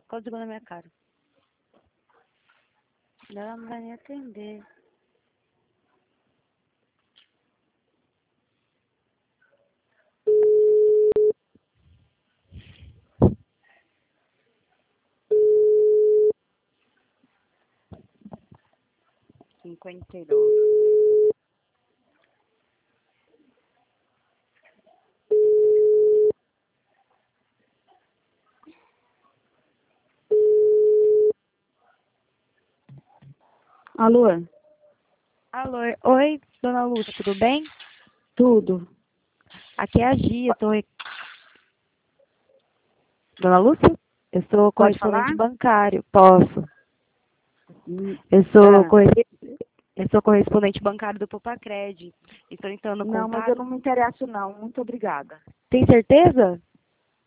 Código na minha cara. Ela não vai nem atender. Alô? Alô, oi, dona Lúcia, tudo bem? Tudo. Aqui é a Gia, Dona Lúcia? Eu sou Pode correspondente falar? bancário, posso. Eu sou correspondente bancário do Popacred. Estou entrando em Não, mas eu contato. não me interesso não. Muito obrigada. Tem certeza?